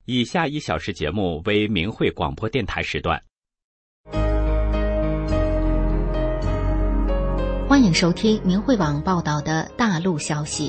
以下1小时节目为明慧广播电台时段。 欢迎收听明慧网报道的大陆消息。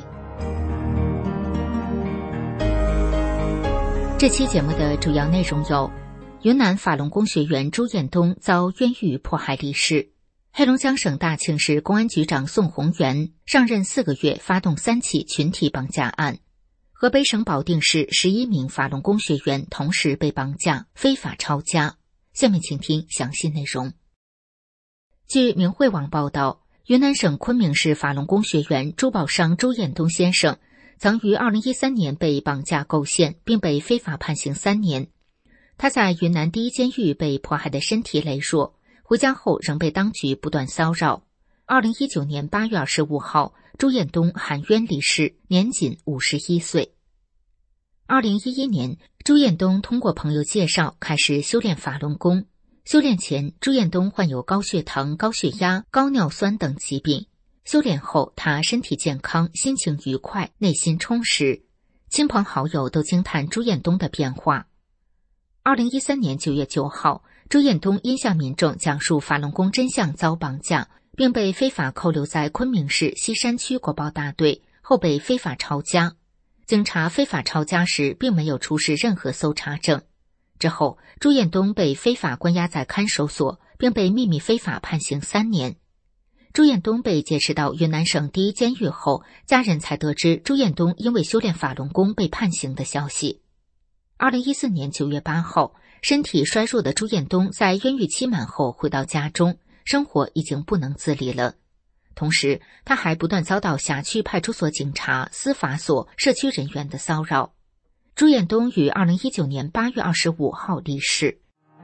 这期节目的主要内容有：云南法轮功学员朱彦东遭冤狱迫害离世；黑龙江省大庆市公安局长宋宏元上任4个月发动3起群体绑架案；河北省保定市11名法轮功学员同时被绑架，非法抄家。下面请听详细内容。据明慧网报道，云南省昆明市法轮功学员朱宝商朱彦东先生曾于2013年被绑架构陷，并被非法判刑3年。他在云南第一监狱被迫害的身体羸弱，回家后仍被当局不断骚扰。2019年8月25号，朱彦东含冤离世，年仅51岁。2011年，朱彦东通过朋友介绍开始修炼法轮功。修炼前，朱彦东患有高血糖、高血压、高尿酸等疾病。修炼后，他身体健康，心情愉快，内心充实。亲朋好友都惊叹朱彦东的变化。2013年9月9号，朱彦东因向民众讲述法轮功真相遭绑架，并被非法扣留在昆明市西山区国保大队，后被非法抄家。警察非法抄家时并没有出示任何搜查证。之后，朱彦东被非法关押在看守所，并被秘密非法判刑3年。朱彦东被劫持到云南省第一监狱后，家人才得知朱彦东因为修炼法轮功被判刑的消息。2014年9月8号，身体衰弱的朱彦东在冤狱期满后回到家中，生活已经不能自理了。同时，他还不断遭到辖区派出所警察、司法所、社区人员的骚扰。朱彦东于2019年8月25号离世。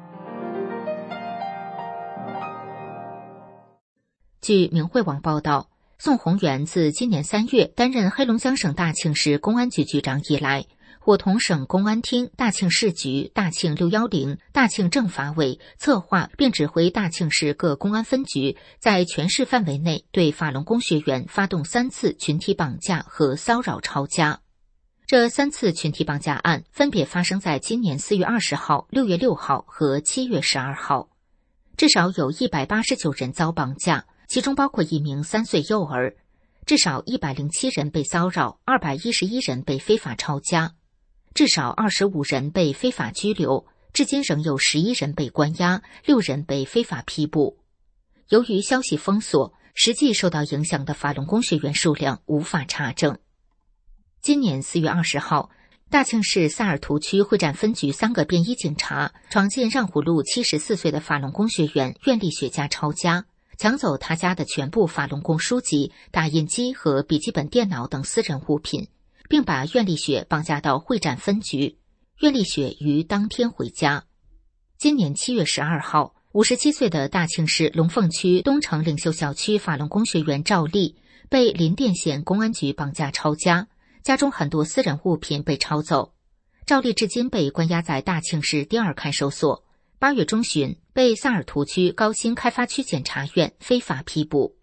据明慧网报道，宋宏元自今年3月担任黑龙江省大庆市公安局局长以来，伙同省公安厅、大庆市局、大庆610、大庆政法委策划并指挥大庆市各公安分局在全市范围内对法轮功学员发动3次群体绑架和骚扰抄家。这3次群体绑架案分别发生在今年4月20号、6月6号和7月12号，至少有189人遭绑架，其中包括1名3岁幼儿，至少107人被骚扰，211人被非法抄家，至少25人被非法拘留，至今仍有11人被关押，6人被非法批捕。由于消息封锁，实际受到影响的法轮功学员数量无法查证。今年4月20号，大庆市萨尔图区会战分局3个便衣警察闯进让虎路74岁的法轮功学员苑丽雪家抄家，抢走他家的全部法轮功书籍、打印机和笔记本电脑等私人物品，并把苑丽雪绑架到会战分局。苑丽雪于当天回家。今年7月12号，57岁的大庆市龙凤区东城领袖小区法轮功学员赵丽被林甸县公安局绑架抄家，家中很多私人物品被抄走。赵丽至今被关押在大庆市第2看守所，8月中旬被萨尔图区高新开发区检察院非法批捕。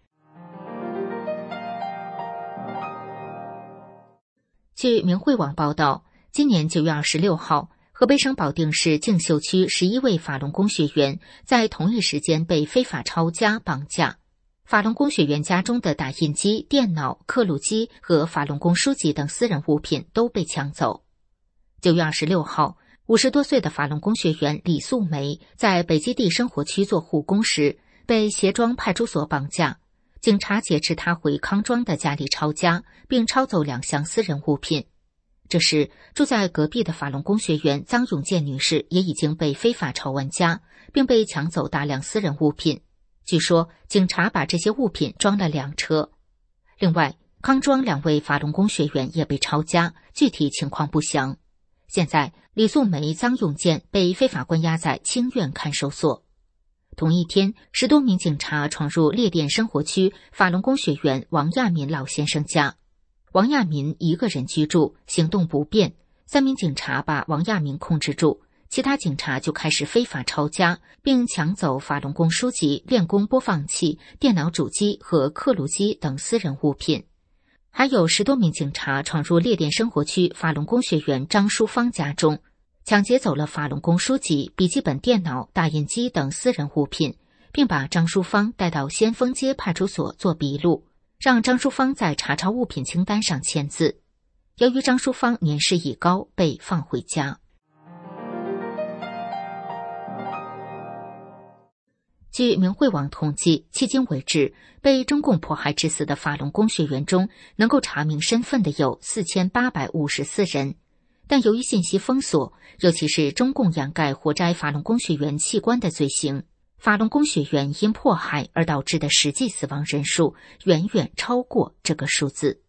据明慧网报道，今年9月26号，河北省保定市静秀区11位法轮功学员在同一时间被非法抄家绑架。法轮功学员家中的打印机、电脑、刻录机和法轮功书籍等私人物品都被抢走。9月26号，50多岁的法轮功学员李素梅在北基地生活区做护工时，被协庄派出所绑架，警察劫持他回康庄的家里抄家，并抄走2项私人物品。这时，住在隔壁的法轮功学员臧永健女士也已经被非法抄完家，并被抢走大量私人物品。据说，警察把这些物品装了2车。另外，康庄2位法轮功学员也被抄家，具体情况不详。现在，李素梅、臧永健被非法关押在清苑看守所。同一天，10多名警察闯入烈甸生活区法轮功学员王亚民老先生家。王亚民一个人居住，行动不便，3名警察把王亚民控制住，其他警察就开始非法抄家，并抢走法轮功书籍、练功播放器、电脑主机和刻录机等私人物品。还有10多名警察闯入烈甸生活区法轮功学员张淑芳家中， 抢劫走了法轮功书籍、笔记本电脑、打印机等私人物品，并把张淑芳带到先锋街派出所做笔录，让张淑芳在查抄物品清单上签字。由于张淑芳年事已高，被放回家。据明慧网统计，迄今为止，被中共迫害致死的法轮功学员中，能够查明身份的有4854人。但由于信息封锁，尤其是中共掩盖活摘法轮功学员器官的罪行，法轮功学员因迫害而导致的实际死亡人数远远超过这个数字。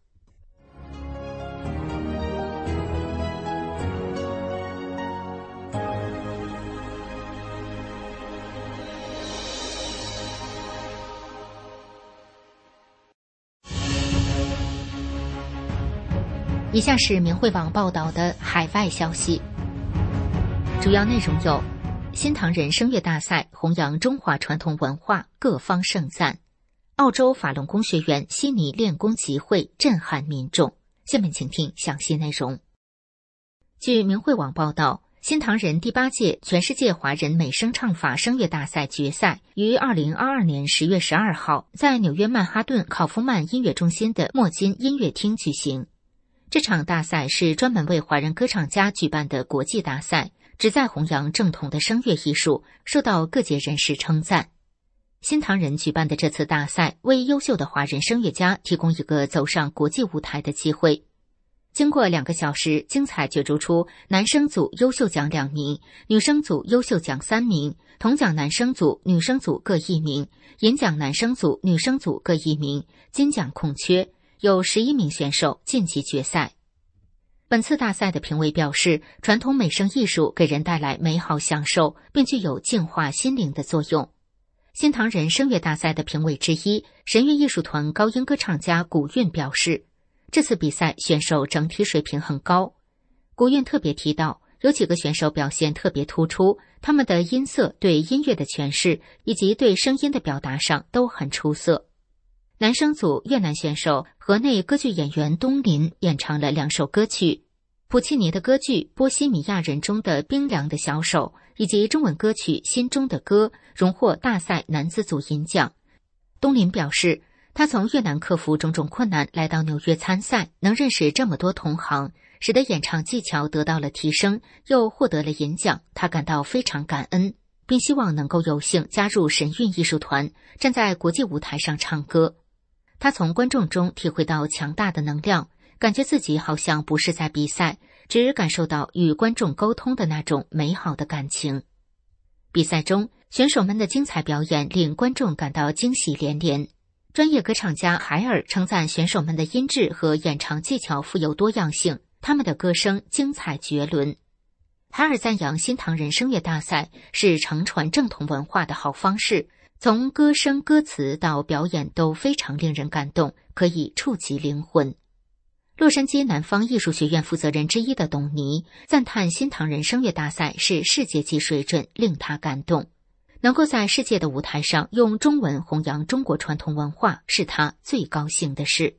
以下是明慧网报道的海外消息，主要内容有：新唐人声乐大赛弘扬中华传统文化，各方盛赞；澳洲法轮功学员悉尼练功集会震撼民众。下面请听详细内容。据明慧网报道，新唐人第8届全世界华人美声唱法声乐大赛决赛于2022年10月12号在纽约曼哈顿考夫曼音乐中心的莫金音乐厅举行。这场大赛是专门为华人歌唱家举办的国际大赛，旨在弘扬正统的声乐艺术，受到各界人士称赞。新唐人举办的这次大赛，为优秀的华人声乐家提供一个走上国际舞台的机会。经过2个小时，精彩角逐出男生组优秀奖2名，女生组优秀奖3名，铜奖男生组、女生组各1名，银奖男生组、女生组各1名，金奖空缺。有11名选手晋级决赛。本次大赛的评委表示，传统美声艺术给人带来美好享受，并具有净化心灵的作用。新唐人声乐大赛的评委之一，神乐艺术团高音歌唱家古韵表示，这次比赛选手整体水平很高。古韵特别提到，有几个选手表现特别突出，他们的音色、对音乐的诠释以及对声音的表达上都很出色。男生组越南选手河内歌剧演员东林演唱了2首歌曲，普契尼的歌剧《波西米亚人》中的冰凉的小手，以及中文歌曲《心中的歌》荣获大赛男子组银奖。东林表示，他从越南克服种种困难来到纽约参赛，能认识这么多同行，使得演唱技巧得到了提升，又获得了银奖，他感到非常感恩，并希望能够有幸加入神韵艺术团，站在国际舞台上唱歌。他从观众中体会到强大的能量，感觉自己好像不是在比赛，只感受到与观众沟通的那种美好的感情。比赛中，选手们的精彩表演令观众感到惊喜连连。专业歌唱家海尔称赞选手们的音质和演唱技巧富有多样性，他们的歌声精彩绝伦。海尔赞扬新唐人声乐大赛是承传正统文化的好方式，从歌声、歌词到表演都非常令人感动，可以触及灵魂。洛杉矶南方艺术学院负责人之一的董尼赞叹新唐人声乐大赛是世界级水准，令他感动。能够在世界的舞台上用中文弘扬中国传统文化，是他最高兴的事。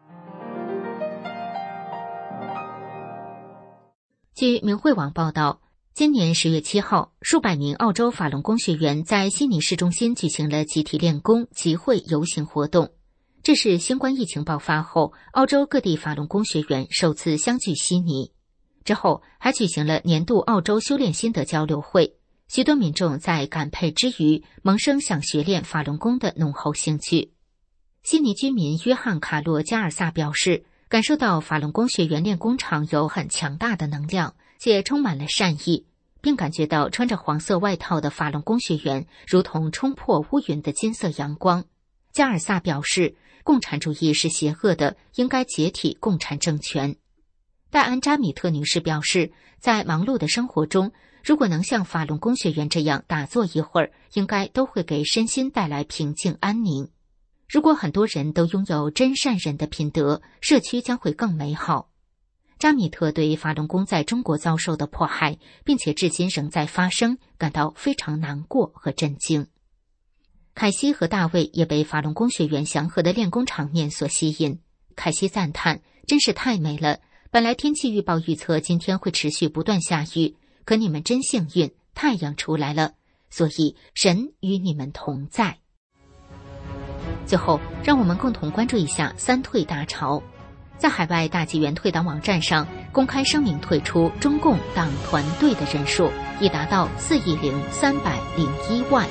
据明慧网报道，今年10月7号，数百名澳洲法轮功学员在悉尼市中心举行了集体练功、集会、游行活动。这是新冠疫情爆发后，澳洲各地法轮功学员首次相聚悉尼。之后还举行了年度澳洲修炼心得交流会，许多民众在感佩之余，萌生想学练法轮功的浓厚兴趣。悉尼居民约翰·卡洛加尔萨表示，感受到法轮功学员练功场有很强大的能量，且充满了善意，并感觉到穿着黄色外套的法轮功学员如同冲破乌云的金色阳光。加尔萨表示，共产主义是邪恶的，应该解体共产政权。戴安·扎米特女士表示，在忙碌的生活中，如果能像法轮功学员这样打坐一会儿，应该都会给身心带来平静安宁。如果很多人都拥有真善人的品德，社区将会更美好。扎米特对法轮功在中国遭受的迫害，并且至今仍在发生，感到非常难过和震惊。凯西和大卫也被法轮功学员祥和的练功场面所吸引。凯西赞叹，真是太美了，本来天气预报预测今天会持续不断下雨， 可你们真幸运，太阳出来了，所以神与你们同在。最后，让我们共同关注一下三退大潮。在海外大纪元退党网站上公开声明退出中共党团队的人数已达到4.301亿。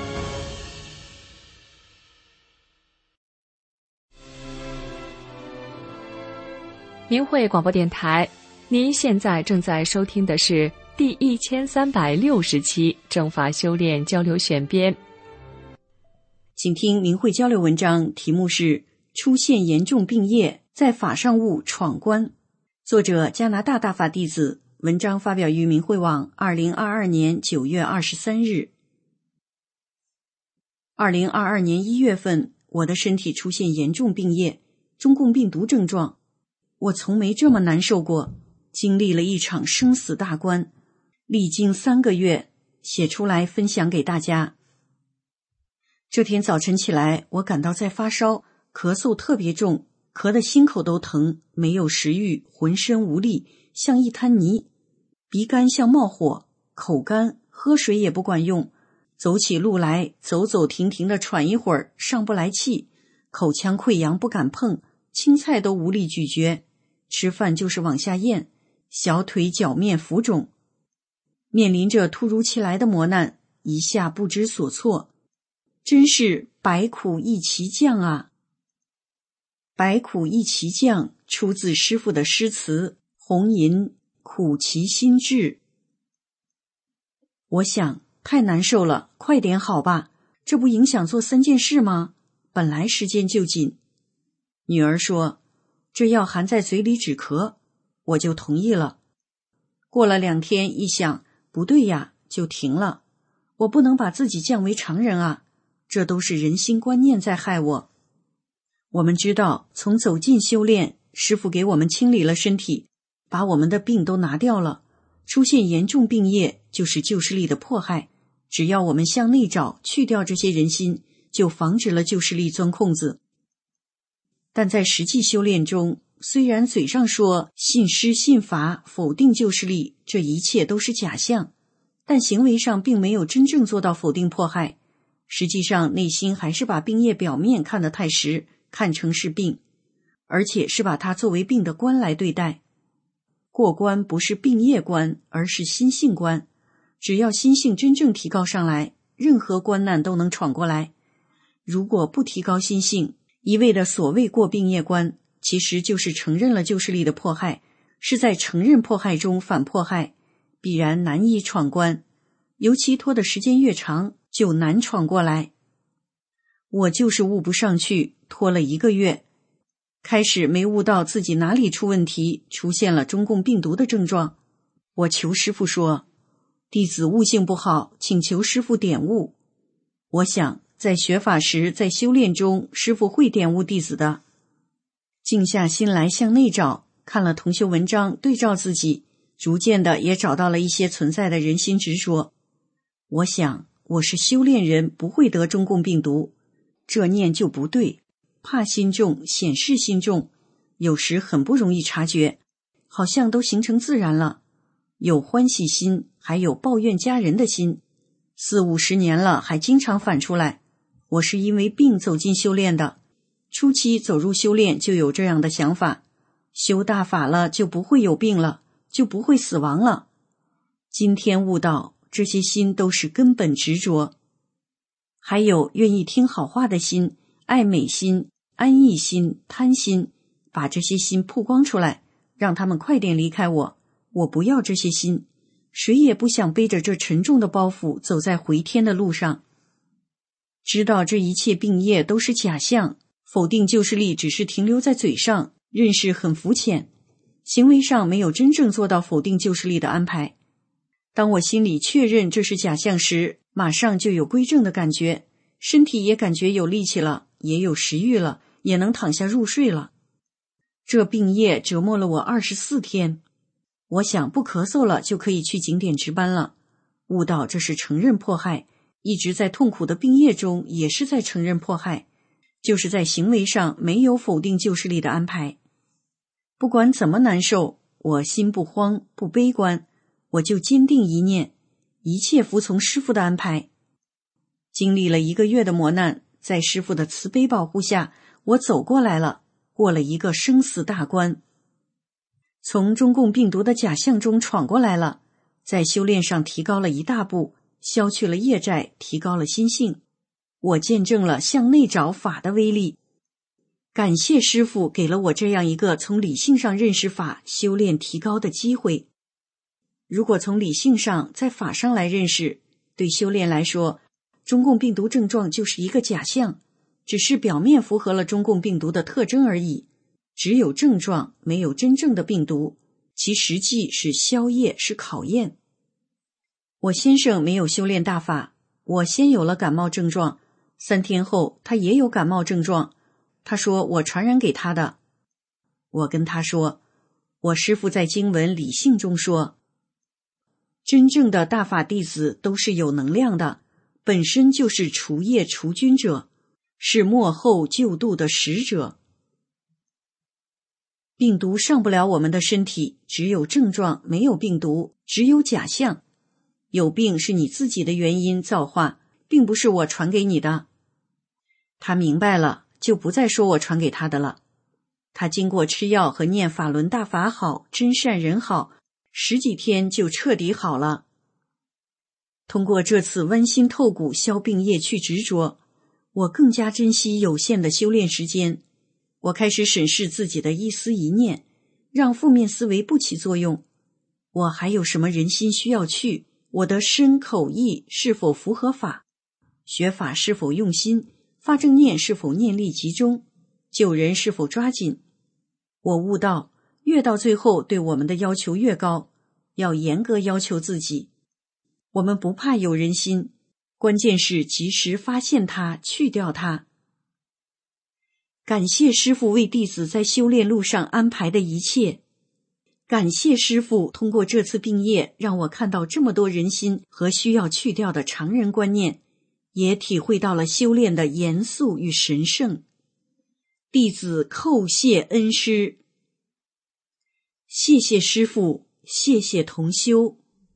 明慧广播电台，您现在正在收听的是第1360期正法修炼交流选编。 请听明慧交流文章，题目是出现严重病业，在法上悟闯关。作者加拿大大法弟子，文章发表于明慧网2022年9月23日。2022年1月份，我的身体出现严重病业，中共病毒症状。我从没这么难受过，经历了一场生死大关，历经3个月，写出来分享给大家。这天早晨起来，我感到在发烧，咳嗽特别重，咳得心口都疼，没有食欲，浑身无力，像一滩泥，鼻干像冒火，口干，喝水也不管用，走起路来走走停停的喘一会儿，上不来气，口腔溃疡不敢碰，青菜都无力咀嚼，吃饭就是往下咽，小腿脚面浮肿。面临着突如其来的磨难，一下不知所措，真是百苦一齐降啊！百苦一齐降出自师父的诗词《红吟苦其心志》。我想太难受了，快点好吧，这不影响做3件事吗？本来时间就紧。女儿说这药含在嘴里止咳，我就同意了。过了2天一想，不对呀，就停了。我不能把自己降为常人啊，这都是人心观念在害我。我们知道，从走进修炼，师父给我们清理了身体，把我们的病都拿掉了。出现严重病业就是旧势力的迫害，只要我们向内找，去掉这些人心，就防止了旧势力钻空子。但在实际修炼中，虽然嘴上说信师信法，否定旧势力，这一切都是假象，但行为上并没有真正做到否定迫害，实际上内心还是把病业表面看得太实，看成是病，而且是把它作为病的关来对待。过关不是病业关，而是心性关。只要心性真正提高上来，任何关难都能闯过来。如果不提高心性，一味的所谓过病业关，其实就是承认了旧势力的迫害，是在承认迫害中反迫害，必然难以闯关。尤其拖的时间越长，就难闯过来。我就是悟不上去，拖了1个月。开始没悟到自己哪里出问题，出现了中共病毒的症状。我求师父说，弟子悟性不好，请求师父点悟。我想在学法时，在修炼中，师父会点悟弟子的。静下心来向内找，看了同修文章，对照自己，逐渐的也找到了一些存在的人心执着。我想我是修炼人，不会得中共病毒，这念就不对，怕心重，显示心重，有时很不容易察觉，好像都形成自然了。有欢喜心，还有抱怨家人的心，40-50年了还经常反出来。我是因为病走进修炼的，初期走入修炼就有这样的想法，修大法了就不会有病了，就不会死亡了。今天悟到这些心都是根本执着。还有愿意听好话的心，爱美心，安逸心，贪心，把这些心曝光出来，让他们快点离开我。我不要这些心，谁也不想背着这沉重的包袱走在回天的路上。知道这一切病业都是假象，否定旧势力只是停留在嘴上，认识很肤浅，行为上没有真正做到否定旧势力的安排。当我心里确认这是假象时，马上就有归正的感觉，身体也感觉有力气了，也有食欲了，也能躺下入睡了。这病业折磨了我24天，我想不咳嗽了就可以去景点值班了。悟到这是承认迫害，一直在痛苦的病业中也是在承认迫害，就是在行为上没有否定旧势力的安排。不管怎么难受，我心不慌不悲观， 我就坚定一念，一切服从师父的安排。经历了1个月的磨难，在师父的慈悲保护下，我走过来了，过了一个生死大关。从中共病毒的假象中闯过来了，在修炼上提高了一大步，消去了业债，提高了心性。我见证了向内找法的威力。感谢师父给了我这样一个从理性上认识法、修炼提高的机会。如果从理性上在法上来认识，对修炼来说，中共病毒症状就是一个假象，只是表面符合了中共病毒的特征而已。只有症状，没有真正的病毒，其实际是消业，是考验。我先生没有修炼大法，我先有了感冒症状，3天后他也有感冒症状，他说我传染给他的。我跟他说，我师父在经文理性中说，真正的大法弟子都是有能量的，本身就是除业除菌者，是末后救度的使者。病毒上不了我们的身体，只有症状，没有病毒，只有假象。有病是你自己的原因造化，并不是我传给你的。他明白了，就不再说我传给他的了。他经过吃药和念法轮大法好，真善人好，10几天就彻底好了。通过这次剜心透骨消病业去执着，我更加珍惜有限的修炼时间。我开始审视自己的一思一念，让负面思维不起作用。我还有什么人心需要去？我的身口意是否符合法？学法是否用心？发正念是否念力集中？救人是否抓紧？我悟到，越到最后对我们的要求越高，要严格要求自己。我们不怕有人心，关键是及时发现它，去掉它。感谢师父为弟子在修炼路上安排的一切，感谢师父通过这次病业让我看到这么多人心和需要去掉的常人观念，也体会到了修炼的严肃与神圣。弟子叩谢恩师，谢谢师父，谢谢同修。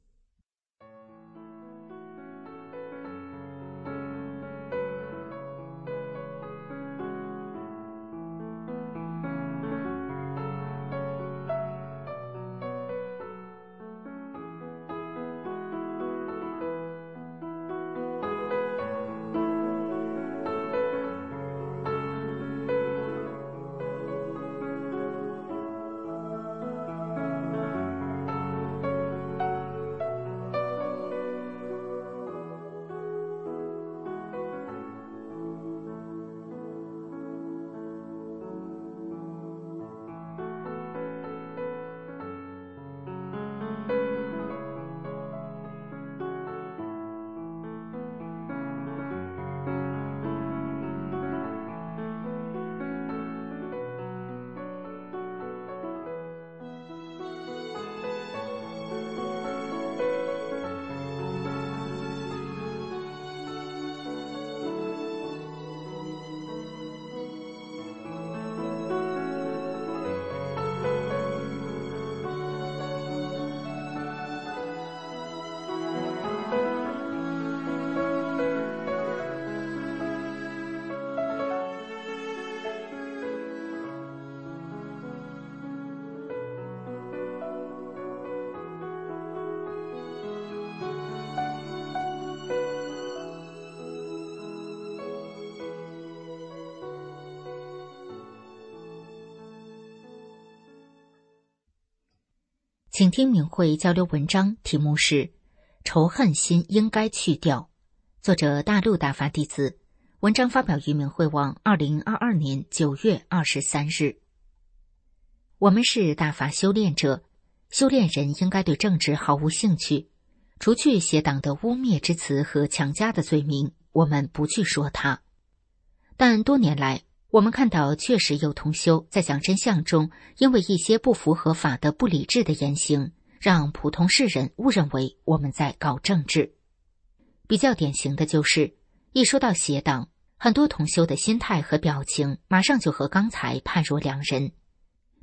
请听明慧交流文章，题目是仇恨心应该去掉，作者大陆大法弟子，文章发表于明慧网2022年9月23日。我们是大法修炼者，修炼人应该对政治毫无兴趣，除去邪党的污蔑之词和强加的罪名，我们不去说它。但多年来，我们看到确实有同修在讲真相中，因为一些不符合法的不理智的言行，让普通世人误认为我们在搞政治。比较典型的就是，一说到邪党，很多同修的心态和表情马上就和刚才判若两人。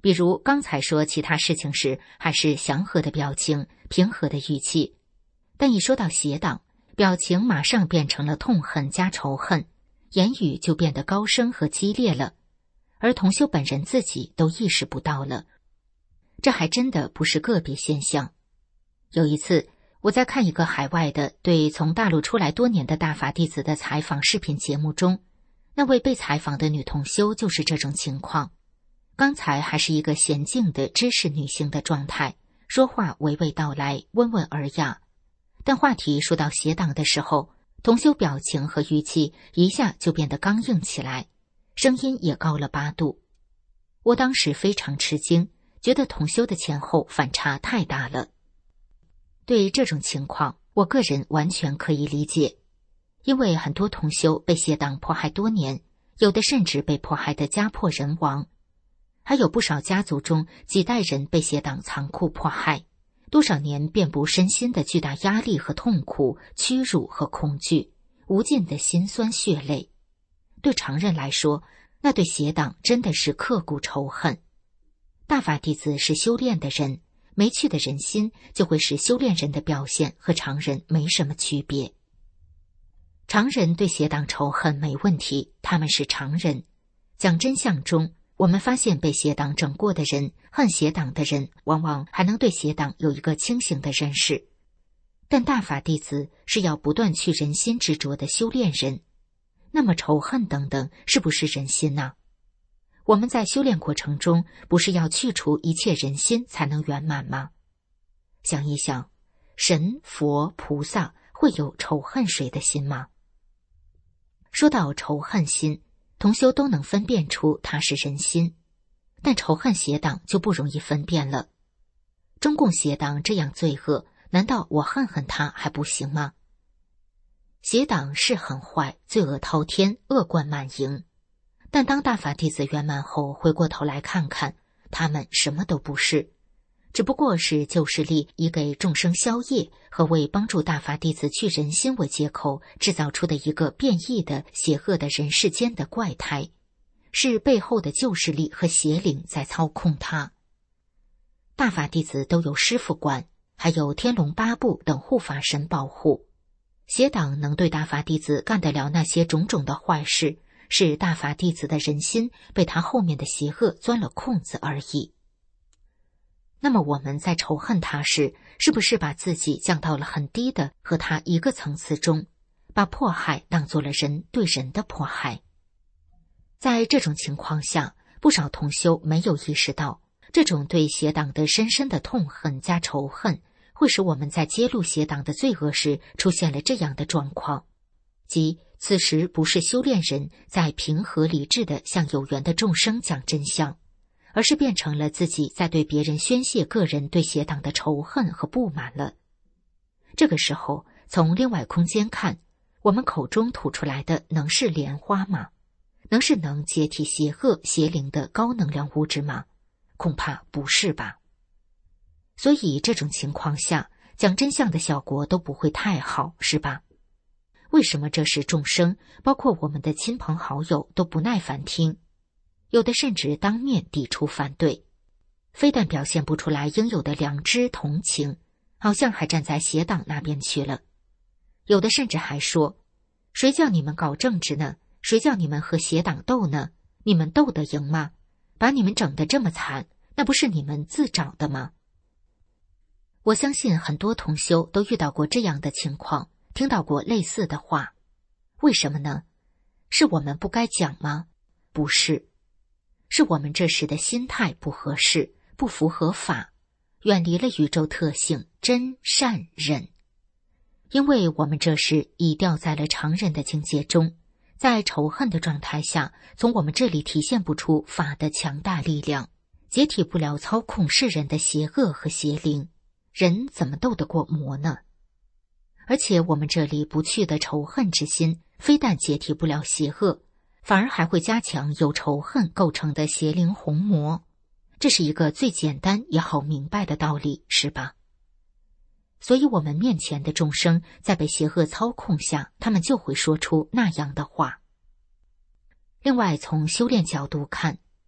比如刚才说其他事情时，还是祥和的表情，平和的语气，但一说到邪党，表情马上变成了痛恨加仇恨，言语就变得高声和激烈了，而同修本人自己都意识不到了。这还真的不是个别现象。有一次，我在看一个海外的对从大陆出来多年的大法弟子的采访视频节目中，那位被采访的女同修就是这种情况。刚才还是一个娴静的知识女性的状态，说话娓娓道来，温文尔雅。但话题说到邪党的时候，同修表情和语气一下就变得刚硬起来，声音也高了8度。我当时非常吃惊，觉得同修的前后反差太大了。对这种情况，我个人完全可以理解，因为很多同修被邪党迫害多年，有的甚至被迫害得家破人亡，还有不少家族中几代人被邪党残酷迫害，多少年遍布身心的巨大压力和痛苦、屈辱和恐惧，无尽的辛酸血泪。对常人来说，那对邪党真的是刻骨仇恨。大法弟子是修炼的人，没趣的人心就会使修炼人的表现和常人没什么区别。常人对邪党仇恨没问题，他们是常人。讲真相中，我们发现被邪党整过的人，恨邪党的人，往往还能对邪党有一个清醒的认识。但大法弟子是要不断去人心执着的修炼人，那么仇恨等等是不是人心呢？我们在修炼过程中不是要去除一切人心才能圆满吗？想一想，神、佛、菩萨会有仇恨谁的心吗？说到仇恨心，同修都能分辨出它是人心，但仇恨邪党就不容易分辨了。中共邪党这样罪恶，难道我恨恨他还不行吗？邪党是很坏，罪恶滔天，恶贯满盈。但当大法弟子圆满后，回过头来看看，他们什么都不是，只不过是旧势力以给众生消业和为帮助大法弟子去人心为借口制造出的一个变异的邪恶的人世间的怪胎，是背后的旧势力和邪灵在操控他。大法弟子都有师父管，还有天龙八部等护法神保护。邪党能对大法弟子干得了那些种种的坏事，是大法弟子的人心被他后面的邪恶钻了空子而已。那么我们在仇恨他时，是不是把自己降到了很低的和他一个层次中，把迫害当作了人对人的迫害？在这种情况下，不少同修没有意识到，这种对邪党的深深的痛恨加仇恨，会使我们在揭露邪党的罪恶时出现了这样的状况，即此时不是修炼人在平和理智地向有缘的众生讲真相，而是变成了自己在对别人宣泄个人对邪党的仇恨和不满了。这个时候，从另外空间看，我们口中吐出来的能是莲花吗？能是能解体邪恶邪灵的高能量物质吗？恐怕不是吧。所以这种情况下，讲真相的效果都不会太好，是吧？为什么这时众生，包括我们的亲朋好友都不耐烦听，有的甚至当面抵触反对，非但表现不出来应有的良知同情，好像还站在邪党那边去了。有的甚至还说，谁叫你们搞政治呢？谁叫你们和邪党斗呢？你们斗得赢吗？把你们整得这么惨，那不是你们自找的吗？我相信很多同修都遇到过这样的情况，听到过类似的话。为什么呢？是我们不该讲吗？不是，是我们这时的心态不合适，不符合法，远离了宇宙特性真善忍。因为我们这时已掉在了常人的境界中，在仇恨的状态下，从我们这里体现不出法的强大力量，解体不了操控世人的邪恶和邪灵，人怎么斗得过魔呢？而且我们这里不去的仇恨之心，非但解体不了邪恶，反而还会加强由仇恨构成的邪灵红魔。这是一个最简单也好明白的道理，是吧？所以我们面前的众生在被邪恶操控下，他们就会说出那样的话。另外从修炼角度看，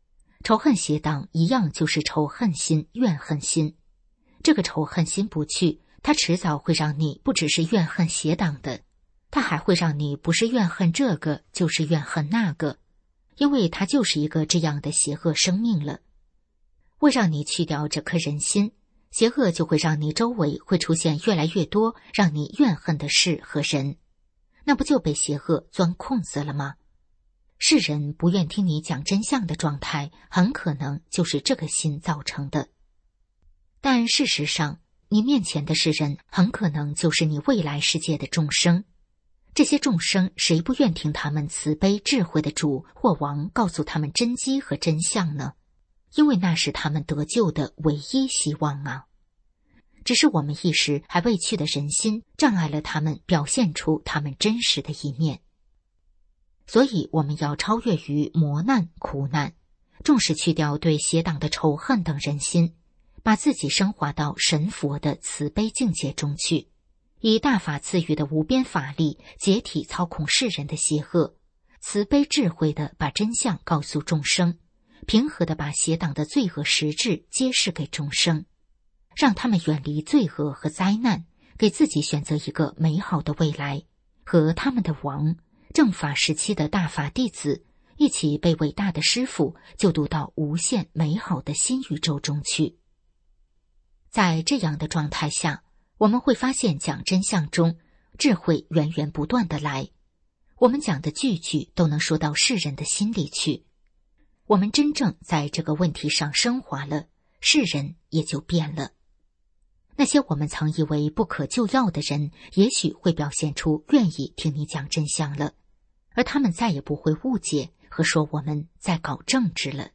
仇恨邪党一样就是仇恨心、怨恨心。这个仇恨心不去，它迟早会让你不只是怨恨邪党的，它还会让你不是怨恨这个，就是怨恨那个，因为它就是一个这样的邪恶生命了。为让你去掉这颗人心，邪恶就会让你周围会出现越来越多让你怨恨的事和人，那不就被邪恶钻空子了吗？世人不愿听你讲真相的状态，很可能就是这个心造成的。但事实上，你面前的世人很可能就是你未来世界的众生。这些众生，谁不愿听他们慈悲智慧的主或王告诉他们真机和真相呢？因为那是他们得救的唯一希望啊！只是我们一时还未去的人心，障碍了他们表现出他们真实的一面。所以我们要超越于磨难苦难，重视去掉对邪党的仇恨等人心，把自己升华到神佛的慈悲境界中去，以大法赐予的无边法力解体操控世人的邪恶，慈悲智慧地把真相告诉众生，平和地把邪党的罪恶实质揭示给众生，让他们远离罪恶和灾难，给自己选择一个美好的未来，和他们的王正法时期的大法弟子一起被伟大的师父就读到无限美好的新宇宙中去。在这样的状态下，我们会发现讲真相中智慧源源不断地来，我们讲的句句都能说到世人的心里去。我们真正在这个问题上升华了，世人也就变了。那些我们曾以为不可救药的人，也许会表现出愿意听你讲真相了，而他们再也不会误解和说我们在搞政治了。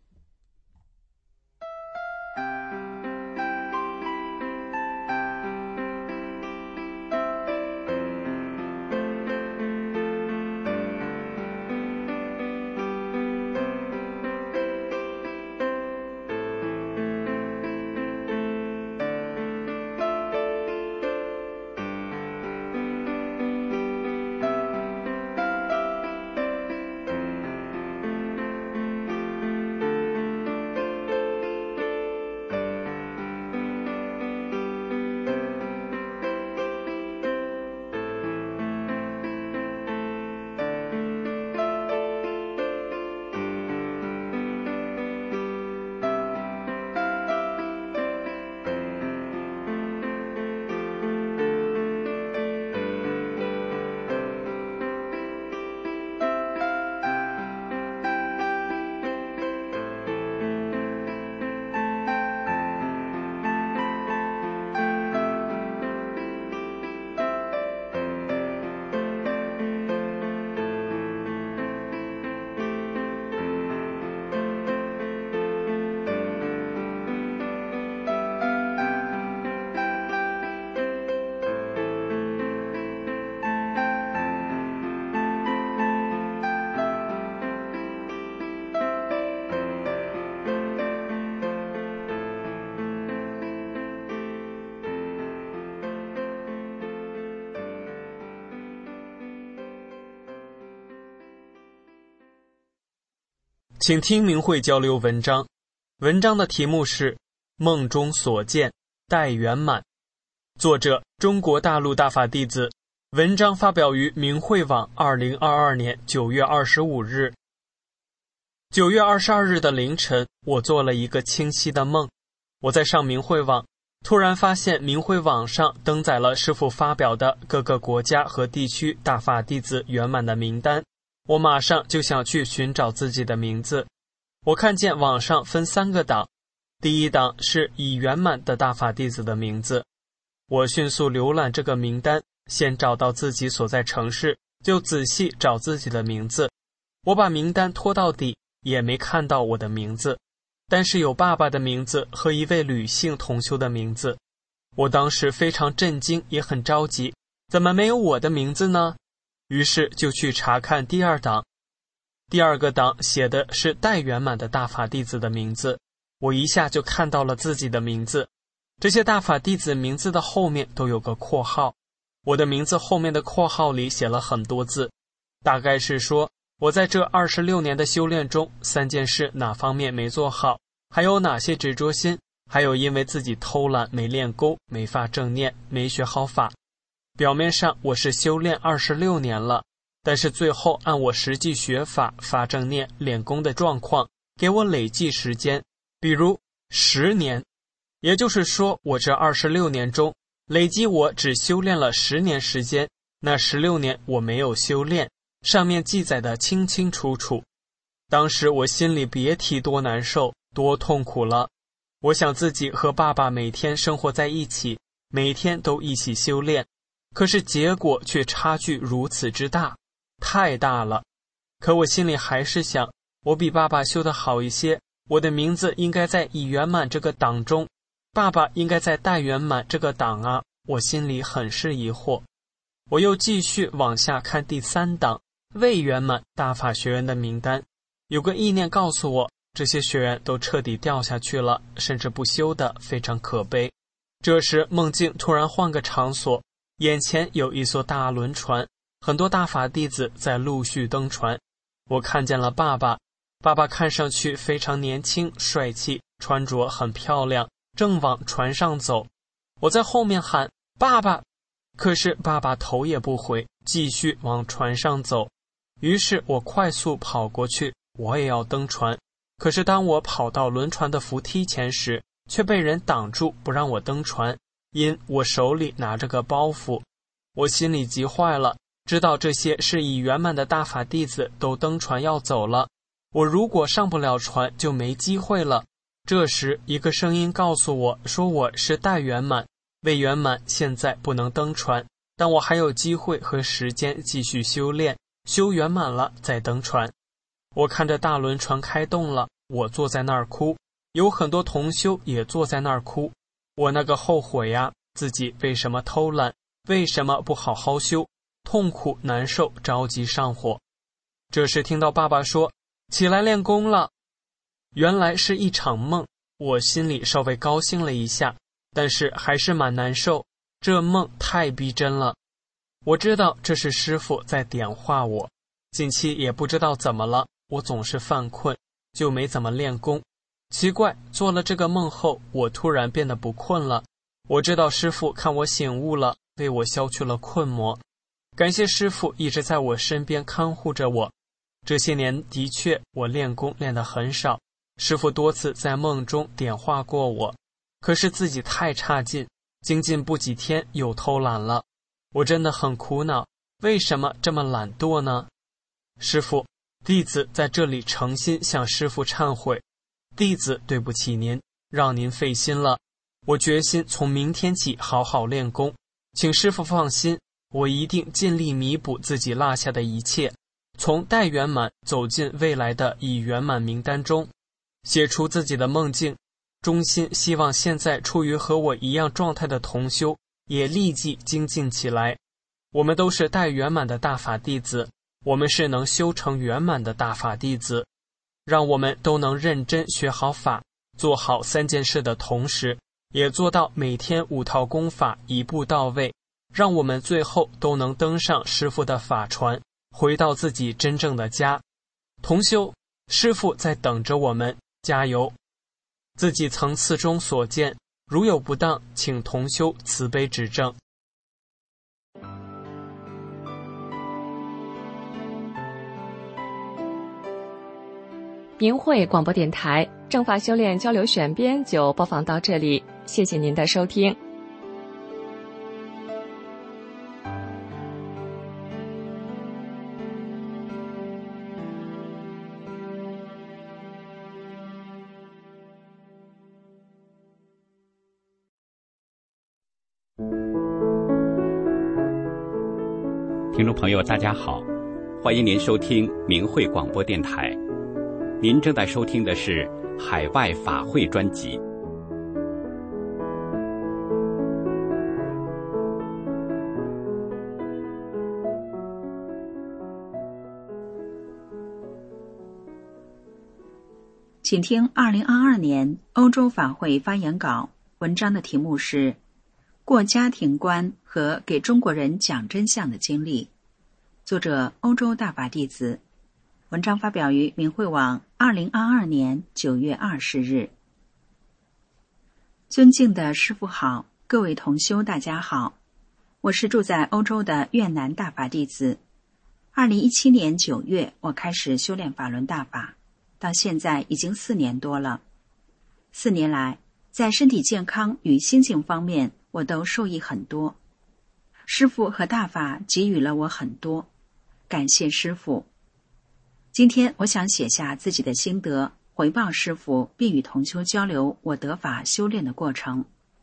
请听明慧交流文章，文章的题目是《梦中所见待圆满》，作者中国大陆大法弟子，文章发表于明慧网2022年9月25日。9月22日的凌晨，我做了一个清晰的梦。我在上明慧网，突然发现明慧网上登载了师父发表的各个国家和地区大法弟子圆满的名单。我马上就想去寻找自己的名字。我看见网上分3个档，第一档是已圆满的大法弟子的名字。我迅速浏览这个名单，先找到自己所在城市，就仔细找自己的名字。我把名单拖到底，也没看到我的名字，但是有爸爸的名字和一位吕姓同修的名字。我当时非常震惊，也很着急，怎么没有我的名字呢？于是就去查看第2档。第2个档写的是待圆满的大法弟子的名字，我一下就看到了自己的名字。这些大法弟子名字的后面都有个括号，我的名字后面的括号里写了很多字，大概是说我在这26年的修炼中，3件事哪方面没做好，还有哪些执着心，还有因为自己偷懒没练功，没发正念，没学好法。表面上我是修炼26年了，但是最后按我实际学法、发正念、练功的状况，给我累计时间，比如10年。也就是说，我这26年中，累计我只修炼了10年时间，那16年我没有修炼，上面记载的清清楚楚。当时我心里别提多难受、多痛苦了。我想自己和爸爸每天生活在一起，每天都一起修炼，可是结果却差距如此之大，太大了。可我心里还是想，我比爸爸修得好一些，我的名字应该在已圆满这个档中，爸爸应该在待圆满这个档啊，我心里很是疑惑。我又继续往下看第3档未圆满大法学员的名单，有个意念告诉我，这些学员都彻底掉下去了，甚至不修的非常可悲。这时梦境突然换个场所，眼前有一艘大轮船，很多大法弟子在陆续登船。我看见了爸爸，爸爸看上去非常年轻帅气，穿着很漂亮，正往船上走。我在后面喊爸爸，可是爸爸头也不回，继续往船上走。于是我快速跑过去，我也要登船。可是当我跑到轮船的扶梯前时，却被人挡住，不让我登船，因我手里拿着个包袱。我心里急坏了，知道这些是已圆满的大法弟子都登船要走了，我如果上不了船就没机会了。这时一个声音告诉我说，我是待圆满，未圆满现在不能登船，但我还有机会和时间继续修炼，修圆满了再登船。我看着大轮船开动了，我坐在那儿哭，有很多同修也坐在那儿哭。我那个后悔呀，自己为什么偷懒，为什么不好好修，痛苦难受，着急上火。这时听到爸爸说起来练功了，原来是一场梦，我心里稍微高兴了一下，但是还是蛮难受，这梦太逼真了。我知道这是师父在点化我，近期也不知道怎么了，我总是犯困，就没怎么练功。奇怪，做了这个梦后，我突然变得不困了。我知道师父看我醒悟了，为我消去了困魔。感谢师父一直在我身边看护着我。这些年的确我练功练得很少，师父多次在梦中点化过我，可是自己太差劲，精进不几天又偷懒了。我真的很苦恼，为什么这么懒惰呢？师父，弟子在这里诚心向师父忏悔，弟子对不起您，让您费心了。我决心从明天起好好练功，请师父放心，我一定尽力弥补自己落下的一切，从待圆满走进未来的已圆满名单中，写出自己的梦境，衷心希望现在处于和我一样状态的同修也立即精进起来。我们都是待圆满的大法弟子，我们是能修成圆满的大法弟子，让我们都能认真学好法，做好3件事的同时，也做到每天5套功法一步到位，让我们最后都能登上师父的法船，回到自己真正的家。同修，师父在等着我们，加油！自己层次中所见，如有不当，请同修慈悲指正。 明慧广播电台正法修炼交流选编就播放到这里，谢谢您的收听。 听众朋友大家好，欢迎您收听明慧广播电台。您正在收听的是海外法会专辑。 请听2022年欧洲法会发言稿，文章的题目是过家庭关和给中国人讲真相的经历，作者欧洲大法弟子。 文章发表于明慧网2022年9月20日。尊敬的师父好，各位同修大家好，我是住在欧洲的越南大法弟子。2017年9月，我开始修炼法轮大法，到现在已经4年多了。4年来，在身体健康与心境方面，我都受益很多。师父和大法给予了我很多，感谢师父。今天我想写下自己的心得，回报师父，并与同修交流我得法修炼的过程。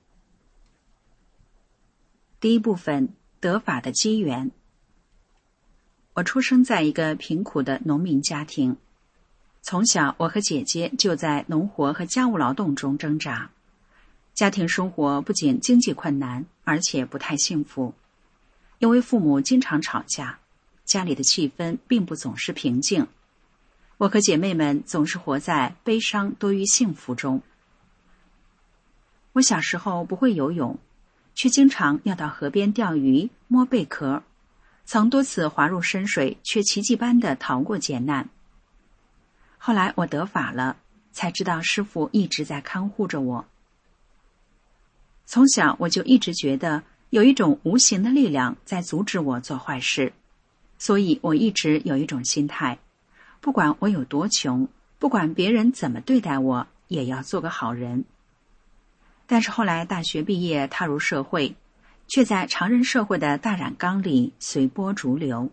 第一部分，得法的机缘。我出生在一个贫苦的农民家庭，从小我和姐姐就在农活和家务劳动中挣扎，家庭生活不仅经济困难，而且不太幸福，因为父母经常吵架，家里的气氛并不总是平静。我和姐妹们总是活在悲伤多于幸福中。我小时候不会游泳，却经常要到河边钓鱼、摸贝壳，曾多次滑入深水，却奇迹般地逃过劫难。后来我得法了，才知道师父一直在看护着我。从小我就一直觉得有一种无形的力量在阻止我做坏事，所以我一直有一种心态，不管我有多穷，不管别人怎么对待我，也要做个好人。但是后来大学毕业踏入社会，却在常人社会的大染缸里随波逐流。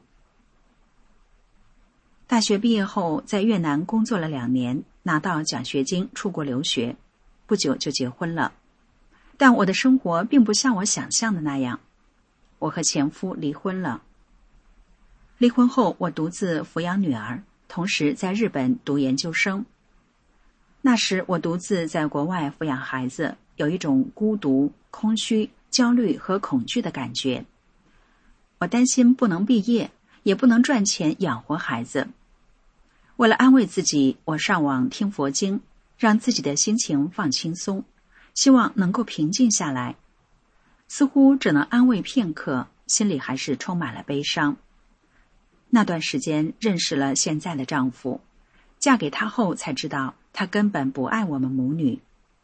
大学毕业后，在越南工作了2年，拿到奖学金出国留学，不久就结婚了。但我的生活并不像我想象的那样，我和前夫离婚了。离婚后，我独自抚养女儿，同时在日本读研究生。那时我独自在国外抚养孩子，有一种孤独、空虚、焦虑和恐惧的感觉。我担心不能毕业，也不能赚钱养活孩子。为了安慰自己，我上网听佛经，让自己的心情放轻松，希望能够平静下来。似乎只能安慰片刻，心里还是充满了悲伤。那段时间认识了现在的丈夫，嫁给他后才知道他根本不爱我们母女。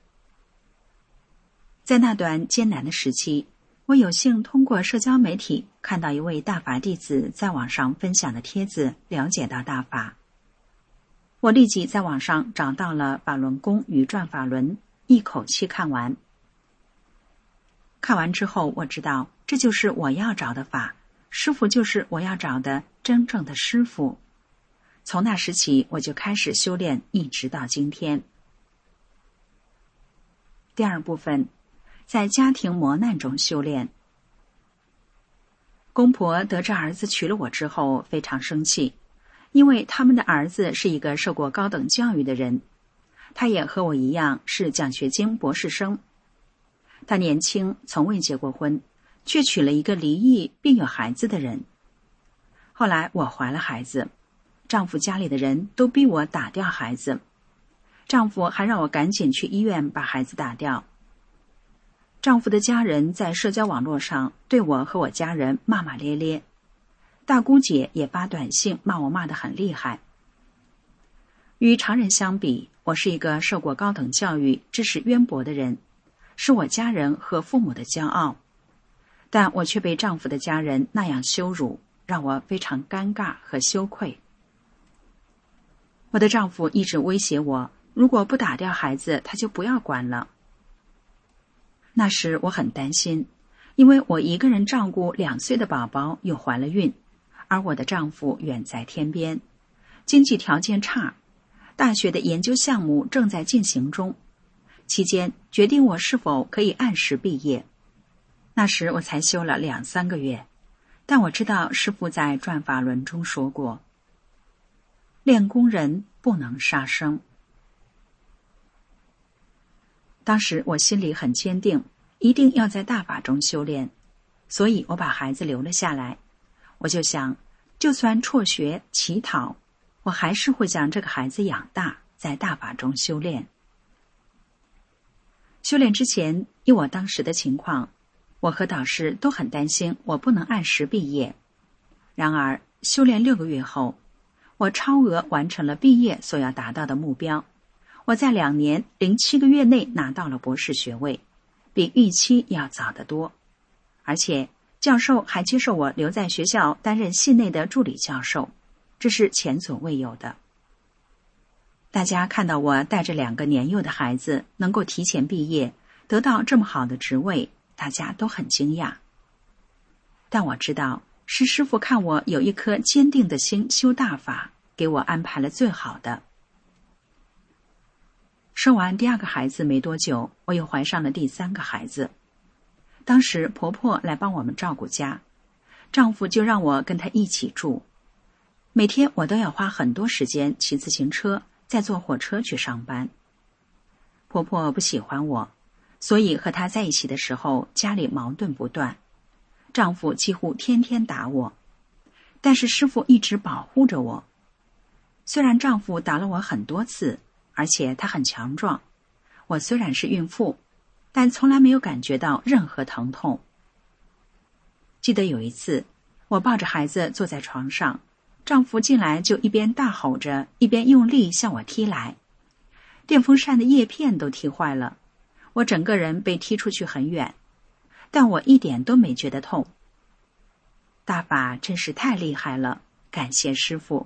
在那段艰难的时期，我有幸通过社交媒体看到一位大法弟子在网上分享的帖子，了解到大法。我立即在网上找到了《法轮功与转法轮》，一口气看完。看完之后，我知道这就是我要找的法，师父就是我要找的真正的师父。从那时起，我就开始修炼，一直到今天。第二部分，在家庭磨难中修炼。公婆得知儿子娶了我之后非常生气，因为他们的儿子是一个受过高等教育的人，他也和我一样是奖学金博士生。他年轻，从未结过婚，却娶了一个离异并有孩子的人。后来我怀了孩子，丈夫家里的人都逼我打掉孩子，丈夫还让我赶紧去医院把孩子打掉。丈夫的家人在社交网络上对我和我家人骂骂咧咧，大姑姐也发短信骂我，骂得很厉害。与常人相比，我是一个受过高等教育、知识渊博的人，是我家人和父母的骄傲，但我却被丈夫的家人那样羞辱，让我非常尴尬和羞愧。我的丈夫一直威胁我，如果不打掉孩子，他就不要管了。那时我很担心，因为我一个人照顾2岁的宝宝，又怀了孕，而我的丈夫远在天边，经济条件差，大学的研究项目正在进行中，期间决定我是否可以按时毕业。那时我才修了2-3个月，但我知道师父在转法轮中说过，练功人不能杀生。当时我心里很坚定，一定要在大法中修炼，所以我把孩子留了下来。我就想，就算辍学乞讨，我还是会将这个孩子养大，在大法中修炼。修炼之前，以我当时的情况，我和导师都很担心我不能按时毕业。然而修炼6个月后， 我超额完成了毕业所要达到的目标。我在2年07个月内拿到了博士学位，比预期要早得多。而且教授还接受我留在学校担任系内的助理教授，这是前所未有的。大家看到我带着2个年幼的孩子能够提前毕业，得到这么好的职位，大家都很惊讶。但我知道，是师父看我有一颗坚定的心修大法，给我安排了最好的。生完第2个孩子没多久，我又怀上了第3个孩子。当时婆婆来帮我们照顾家，丈夫就让我跟她一起住。每天我都要花很多时间骑自行车，再坐火车去上班。婆婆不喜欢我，所以和她在一起的时候，家里矛盾不断。丈夫几乎天天打我，但是师父一直保护着我。虽然丈夫打了我很多次，而且他很强壮，我虽然是孕妇，但从来没有感觉到任何疼痛。记得有一次，我抱着孩子坐在床上，丈夫进来就一边大吼着，一边用力向我踢来，电风扇的叶片都踢坏了，我整个人被踢出去很远，但我一点都没觉得痛。大法真是太厉害了，感谢师父。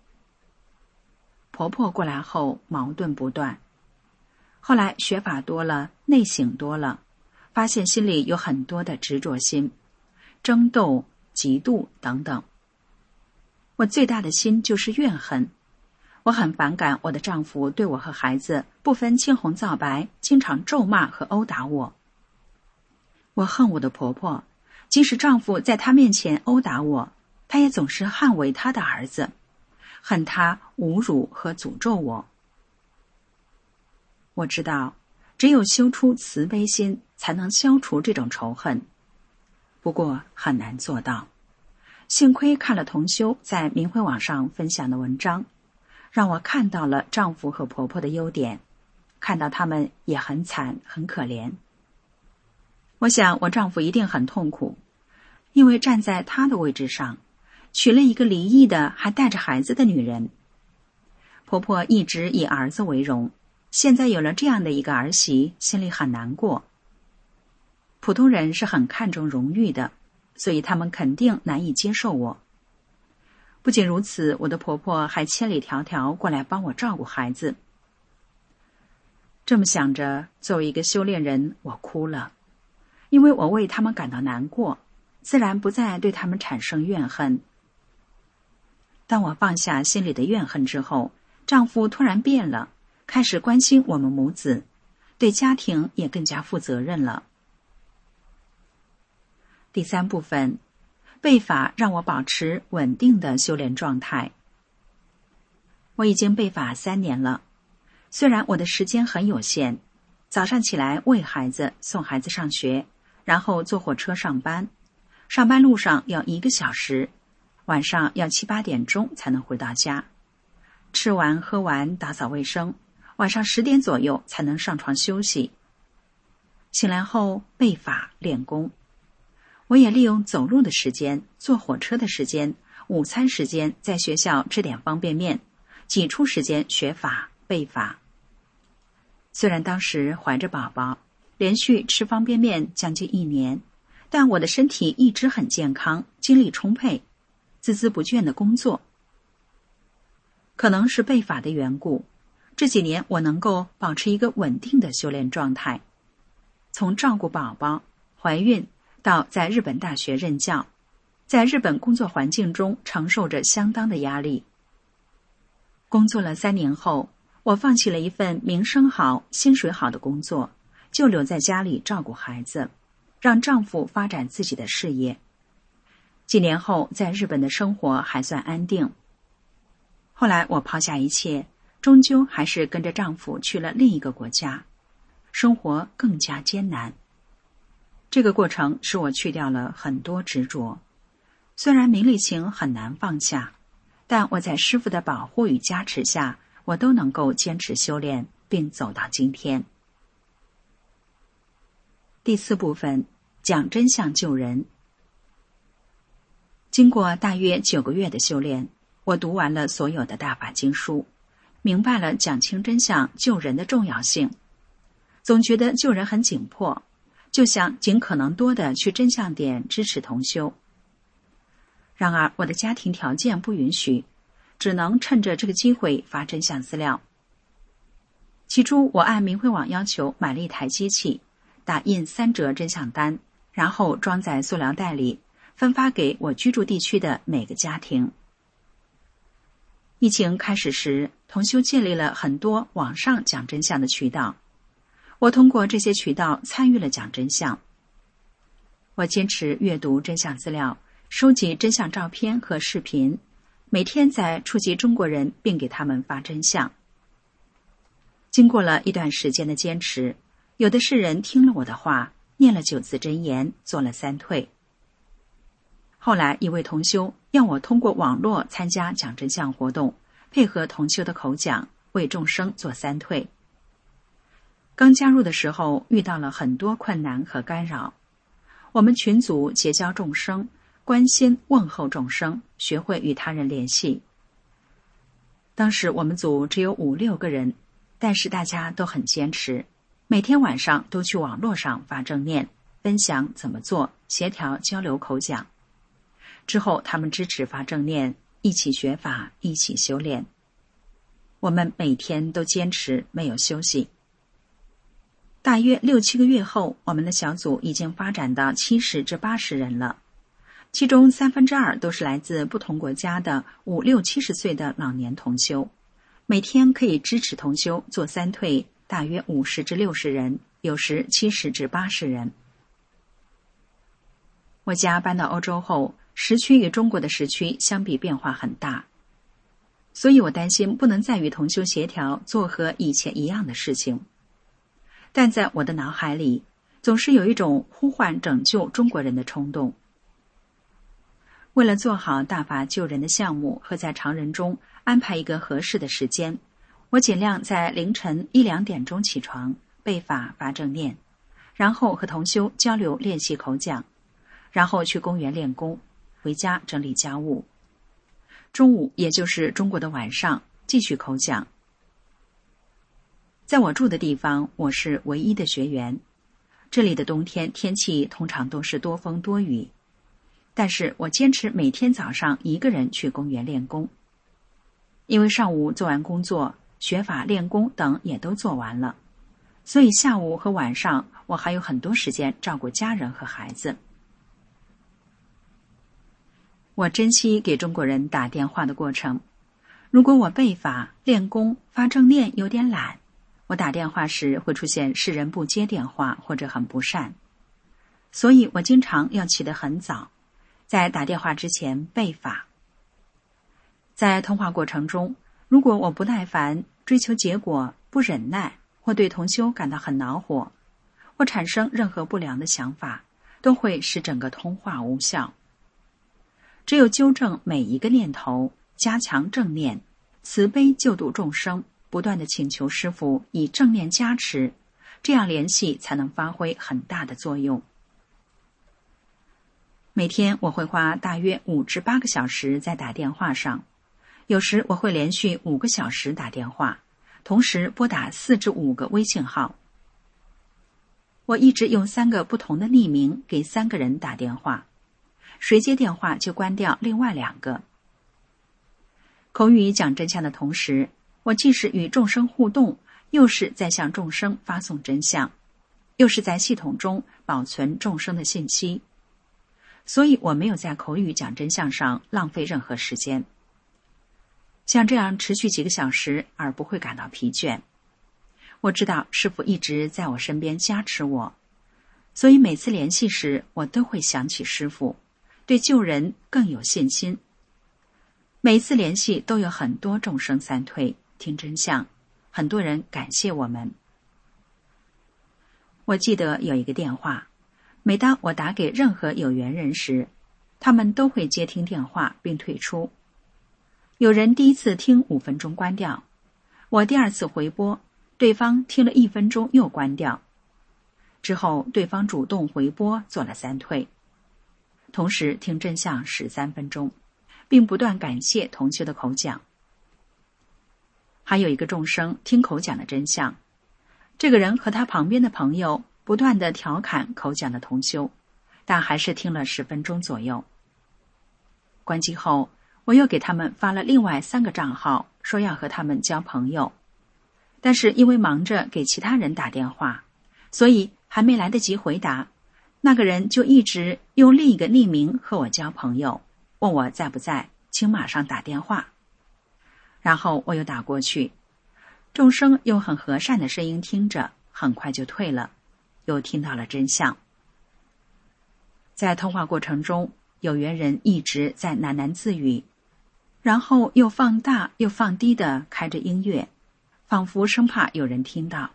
婆婆过来后矛盾不断，后来学法多了，内省多了，发现心里有很多的执着心、争斗、嫉妒等等。我最大的心就是怨恨，我很反感我的丈夫对我和孩子不分青红皂白，经常咒骂和殴打我。我恨我的婆婆，即使丈夫在她面前殴打我，她也总是捍卫她的儿子，恨她侮辱和诅咒我。我知道，只有修出慈悲心，才能消除这种仇恨。不过很难做到。幸亏看了同修在明慧网上分享的文章，让我看到了丈夫和婆婆的优点，看到他们也很惨很可怜。我想我丈夫一定很痛苦，因为站在他的位置上，娶了一个离异的还带着孩子的女人。婆婆一直以儿子为荣，现在有了这样的一个儿媳，心里很难过。普通人是很看重荣誉的，所以他们肯定难以接受我。不仅如此，我的婆婆还千里迢迢过来帮我照顾孩子。这么想着，作为一个修炼人，我哭了，因为我为他们感到难过，自然不再对他们产生怨恨。当我放下心里的怨恨之后，丈夫突然变了，开始关心我们母子，对家庭也更加负责任了。第3部分，背法让我保持稳定的修炼状态。我已经背法3年了，虽然我的时间很有限，早上起来喂孩子，送孩子上学，然后坐火车上班，上班路上要1个小时，晚上要7、8点钟才能回到家，吃完喝完打扫卫生，晚上10点左右才能上床休息。醒来后背法练功，我也利用走路的时间、坐火车的时间、午餐时间在学校吃点方便面，挤出时间学法背法。虽然当时怀着宝宝，连续吃方便面将近1年，但我的身体一直很健康，精力充沛，孜孜不倦的工作。可能是背法的缘故，这几年我能够保持一个稳定的修炼状态。从照顾宝宝、怀孕到在日本大学任教，在日本工作环境中承受着相当的压力。工作了3年后，我放弃了一份名声好、薪水好的工作，就留在家里照顾孩子，让丈夫发展自己的事业。几年后，在日本的生活还算安定。后来我抛下一切，终究还是跟着丈夫去了另一个国家，生活更加艰难。这个过程使我去掉了很多执着，虽然名利情很难放下，但我在师父的保护与加持下，我都能够坚持修炼，并走到今天。第4部分，讲真相救人。经过大约9个月的修炼， 我读完了所有的大法经书，明白了讲清真相救人的重要性，总觉得救人很紧迫，就想尽可能多的去真相点支持同修。然而我的家庭条件不允许，只能趁着这个机会发真相资料。起初我按明慧网要求买了一台机器，打印3折真相单，然后装在塑料袋里，分发给我居住地区的每个家庭。疫情开始时，同修建立了很多网上讲真相的渠道，我通过这些渠道参与了讲真相。我坚持阅读真相资料，收集真相照片和视频，每天在触及中国人并给他们发真相。经过了一段时间的坚持，有的是人听了我的话，念了9字真言，做了3退。后来一位同修要我通过网络参加讲真相活动，配合同修的口讲，为众生做3退。刚加入的时候遇到了很多困难和干扰，我们群组结交众生，关心问候众生，学会与他人联系。当时我们组只有5-6个人，但是大家都很坚持，每天晚上都去网络上发正念，分享怎么做，协调交流口讲。之后他们支持发正念，一起学法，一起修炼。我们每天都坚持，没有休息。大约6-7个月后，我们的小组已经发展到70至80人了，其中2/3都是来自不同国家的50-60岁的老年同修，每天可以支持同修做3退，大约50至60人，有时70至80人。我家搬到欧洲后，时区与中国的时区相比变化很大，所以我担心不能再与同修协调做和以前一样的事情。但在我的脑海里，总是有一种呼唤拯救中国人的冲动。为了做好大法救人的项目和在常人中安排一个合适的时间，我尽量在凌晨1-2点钟起床，背法发正念，然后和同修交流练习口讲，然后去公园练功，回家整理家务。中午，也就是中国的晚上，继续口讲。在我住的地方，我是唯一的学员。这里的冬天天气通常都是多风多雨，但是我坚持每天早上一个人去公园练功。因为上午做完工作，学法练功等也都做完了，所以下午和晚上我还有很多时间照顾家人和孩子。我珍惜给中国人打电话的过程。如果我背法、练功、发正念有点懒，我打电话时会出现世人不接电话或者很不善，所以我经常要起得很早，在打电话之前背法。在通话过程中，如果我不耐烦、追求结果、不忍耐，或对同修感到很恼火，或产生任何不良的想法，都会使整个通话无效。只有纠正每一个念头，加强正念，慈悲救度众生，不断地请求师父以正念加持，这样联系才能发挥很大的作用。每天我会花大约5至8个小时在打电话上，有时我会连续5个小时打电话，同时拨打4至5个微信号。我一直用3个不同的匿名给3个人打电话，谁接电话就关掉另外2个。口语讲真相的同时，我既是与众生互动，又是在向众生发送真相，又是在系统中保存众生的信息，所以我没有在口语讲真相上浪费任何时间。像这样持续几个小时而不会感到疲倦。我知道师父一直在我身边加持我，所以每次联系时我都会想起师父，对救人更有信心。每次联系都有很多众生3退听真相，很多人感谢我们。我记得有一个电话，每当我打给任何有缘人时，他们都会接听电话并退出。有人第一次听5分钟关掉，我第2次回拨，对方听了1分钟又关掉，之后对方主动回拨做了3退，同时听真相13分钟， 并不断感谢同修的口讲。还有一个众生听口讲的真相，这个人和他旁边的朋友不断地调侃口讲的同修，但还是听了10分钟左右。关机后，我又给他们发了另外3个账号，说要和他们交朋友，但是因为忙着给其他人打电话，所以还没来得及回答，那个人就一直用另一个匿名和我交朋友，问我在不在，请马上打电话。然后我又打过去，众生用很和善的声音听着，很快就退了，又听到了真相。在通话过程中，有缘人一直在喃喃自语，然后又放大又放低地开着音乐，仿佛生怕有人听到。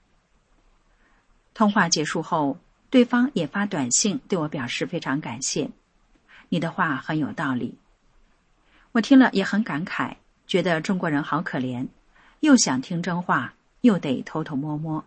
通话结束后，对方也发短信对我表示非常感谢，你的话很有道理。我听了也很感慨，觉得中国人好可怜，又想听真话，又得偷偷摸摸。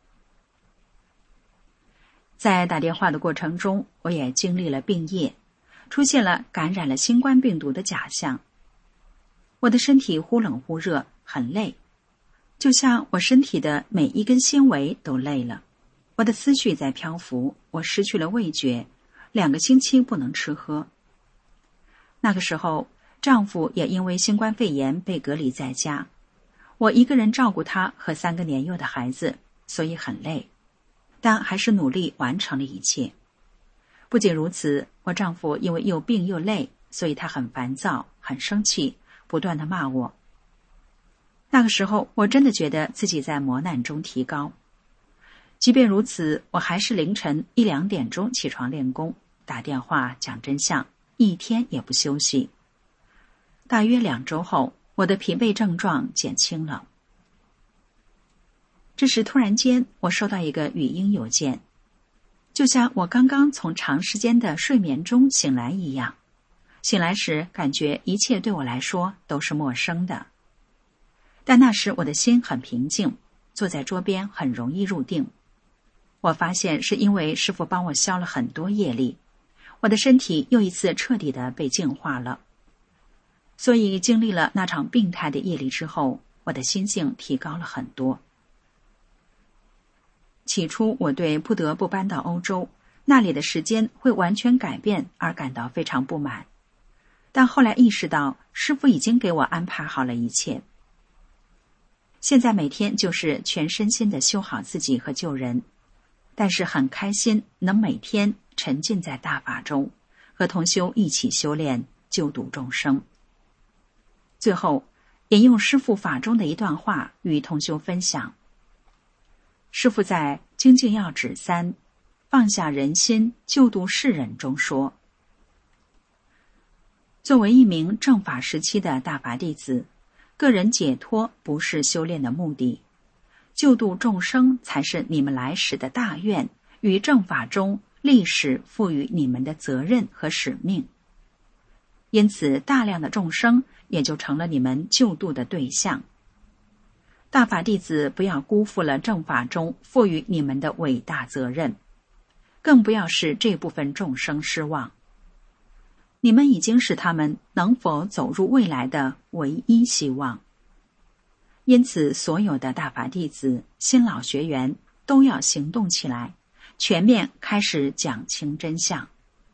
在打电话的过程中，我也经历了病业，出现了感染了新冠病毒的假象。我的身体忽冷忽热，很累，就像我身体的每一根纤维都累了。我的思绪在漂浮，我失去了味觉，2个星期不能吃喝。那个时候，丈夫也因为新冠肺炎被隔离在家，我一个人照顾他和3个年幼的孩子，所以很累，但还是努力完成了一切。不仅如此，我丈夫因为又病又累，所以他很烦躁，很生气，不断地骂我。那个时候，我真的觉得自己在磨难中提高。即便如此，我还是凌晨1、2点钟起床练功，打电话讲真相，一天也不休息。大约2周后，我的疲惫症状减轻了。这时突然间，我收到一个语音邮件，就像我刚刚从长时间的睡眠中醒来一样。醒来时感觉一切对我来说都是陌生的，但那时我的心很平静，坐在桌边很容易入定。我发现是因为师父帮我消了很多业力，我的身体又一次彻底的被净化了。所以经历了那场病态的业力之后，我的心性提高了很多。起初我对不得不搬到欧洲，那里的时间会完全改变而感到非常不满，但后来意识到师父已经给我安排好了一切。现在每天就是全身心的修好自己和救人，但是很开心能每天沉浸在大法中，和同修一起修炼，救度众生。最后引用师父法中的一段话与同修分享。师父在《精进要旨3放下人心救度世人》中说，作为一名正法时期的大法弟子，个人解脱不是修炼的目的，救度众生才是你们来时的大愿与正法中历史赋予你们的责任和使命。因此大量的众生也就成了你们救度的对象。大法弟子不要辜负了正法中赋予你们的伟大责任，更不要使这部分众生失望。你们已经是他们能否走入未来的唯一希望。因此所有的大法弟子、新老学员都要行动起来，全面开始讲清真相。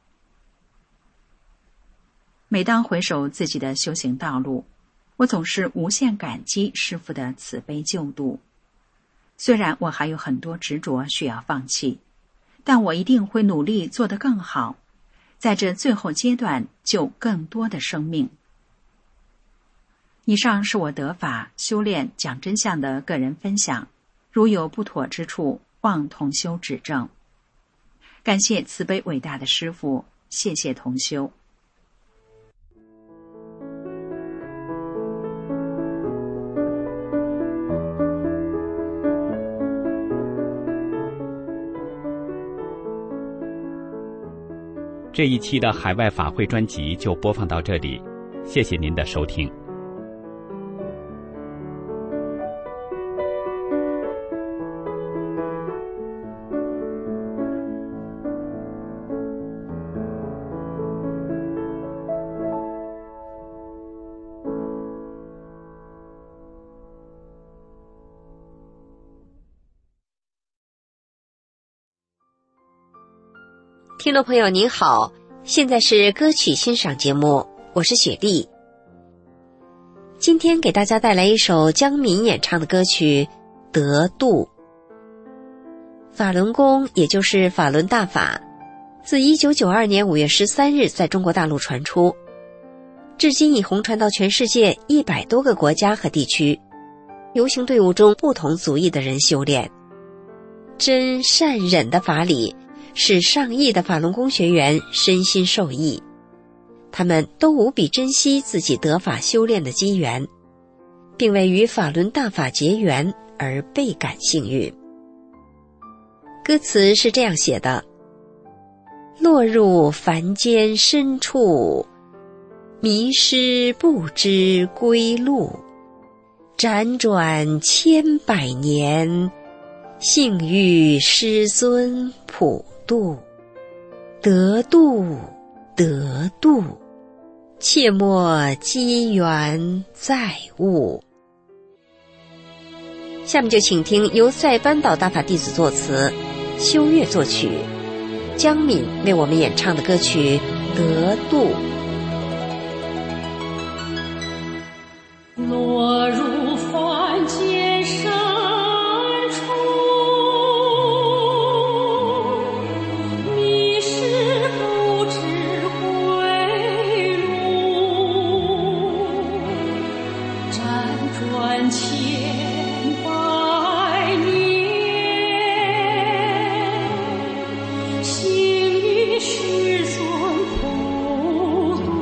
每当回首自己的修行道路，我总是无限感激师父的慈悲救度。虽然我还有很多执着需要放弃，但我一定会努力做得更好，在这最后阶段救更多的生命。以上是我得法、修炼、讲真相的个人分享，如有不妥之处，望同修指正。感谢慈悲伟大的师父，谢谢同修。 这一期的海外法会专辑就播放到这里，谢谢您的收听。 听众朋友您好，现在是歌曲欣赏节目，我是雪莉。今天给大家带来一首江敏演唱的歌曲《得度》。法轮功也就是法轮大法，自1992年5月13日在中国大陆传出，至今已红传到全世界100多个国家和地区，游行队伍中不同族裔的人修炼。真善忍的法理使上亿的法轮功学员身心受益，他们都无比珍惜自己得法修炼的机缘，并为与法轮大法结缘而倍感幸运。歌词是这样写的：落入凡间深处，迷失不知归路，辗转千百年，幸遇师尊普渡。得度得度，切莫机缘再误。下面就请听由塞班岛大法弟子作词，修月作曲，江敏为我们演唱的歌曲《得度》。 落入凡间深处，迷失不知归路，辗转千百年，幸遇师尊普渡。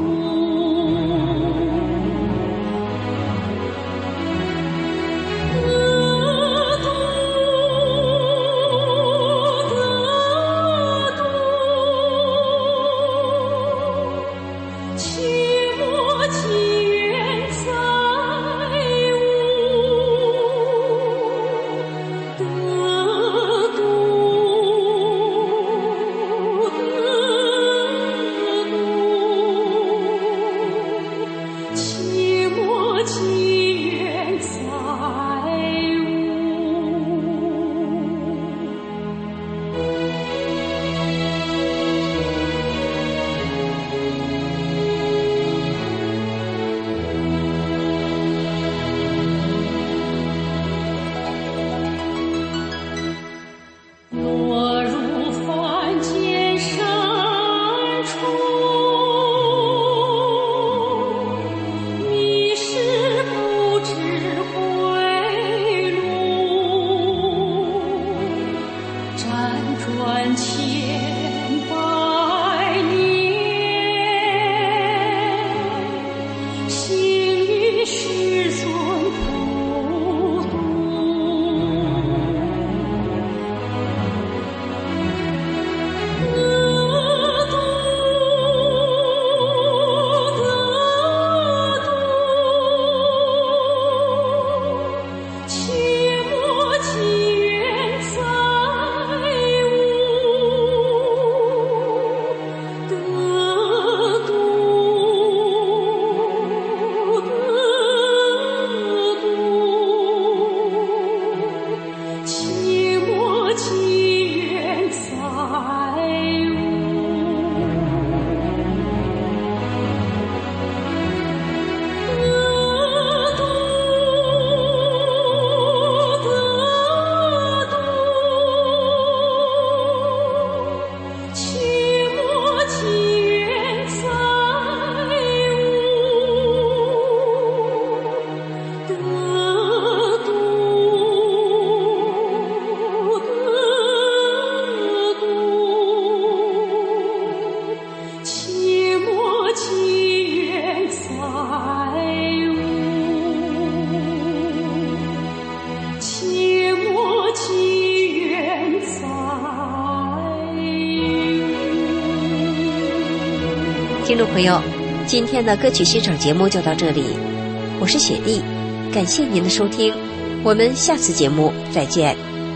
听众朋友，今天的歌曲欣赏节目就到这里，我是雪莉，感谢您的收听，我们下次节目再见。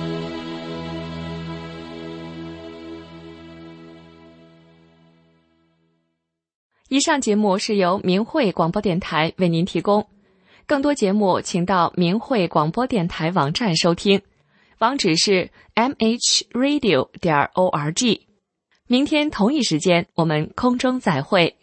以上节目是由明慧广播电台为您提供，更多节目请到明慧广播电台网站收听，网址是 mhradio.org。 明天同一时间我们空中再会。